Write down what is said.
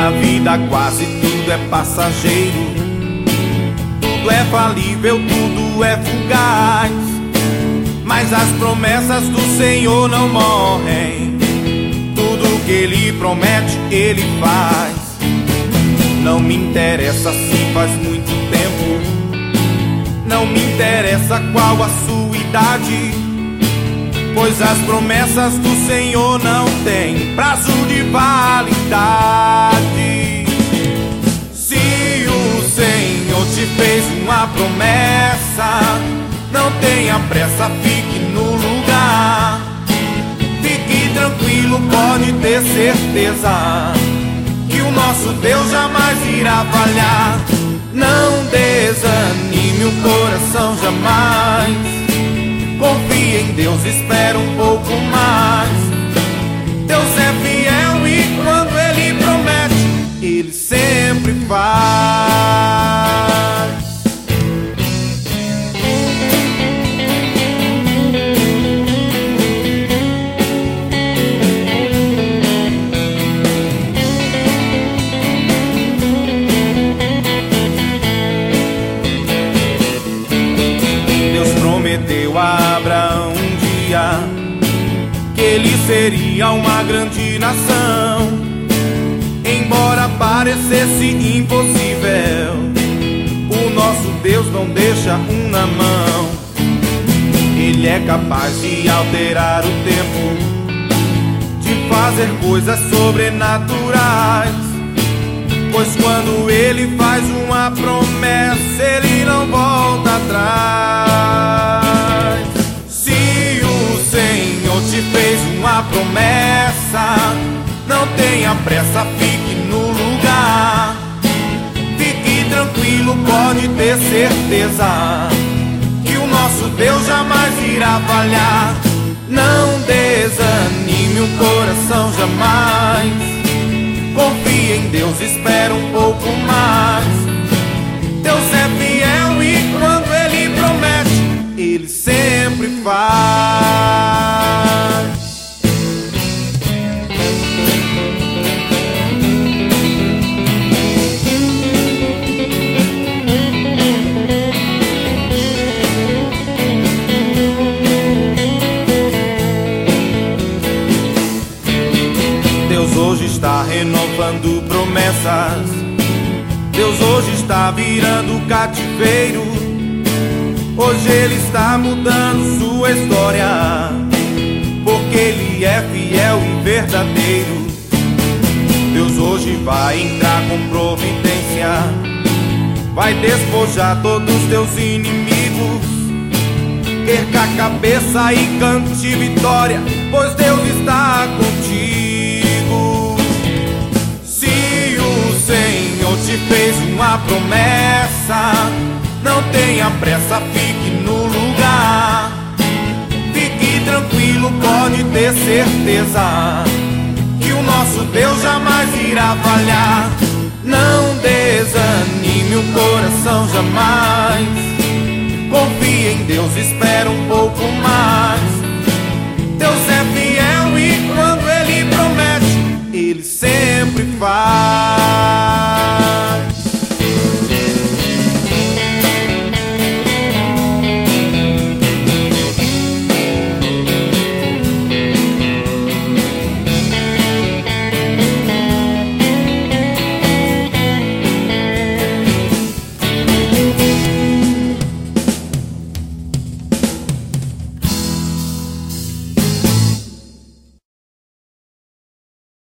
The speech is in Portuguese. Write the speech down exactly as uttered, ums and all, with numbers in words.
Na vida quase tudo é passageiro, tudo é falível, tudo é fugaz, mas as promessas do Senhor não morrem. Tudo que Ele promete, Ele faz. Não me interessa se faz muito tempo, não me interessa qual a sua idade, pois as promessas do Senhor não têm prazo de validade. Se o Senhor te fez uma promessa, não tenha pressa, fique no lugar. Fique tranquilo, pode ter certeza que o nosso Deus jamais irá falhar. Não desanime o coração jamais, confie em Deus, espera um pouco mais. Deus é fiel e quando Ele promete, Ele sempre faz. Prometeu a Abraão um dia que ele seria uma grande nação. Embora parecesse impossível, o nosso Deus não deixa um na mão. Ele é capaz de alterar o tempo, de fazer coisas sobrenaturais, pois quando Ele faz uma promessa, Ele não volta atrás. Se o Senhor te fez uma promessa, não tenha pressa, fique no lugar. Fique tranquilo, pode ter certeza que o nosso Deus jamais irá falhar. Não desanime o coração jamais, confie em Deus, espera um pouco mais. Deus é fiel e quando Ele promete, Ele sempre faz. Deus hoje está renovando promessas, Deus hoje está virando cativeiro, hoje Ele está mudando sua história, porque Ele é fiel e verdadeiro. Deus hoje vai entrar com providência, vai despojar todos os teus inimigos. Erga a cabeça e cante vitória, pois Deus está contigo. Se o Senhor te fez uma promessa, não tenha pressa, fique no lugar. Fique tranquilo, pode ter certeza que o nosso Deus jamais irá falhar. Não desanime o coração jamais, confie em Deus, espera um pouco mais. Deus é fiel e quando Ele promete, Ele sempre faz.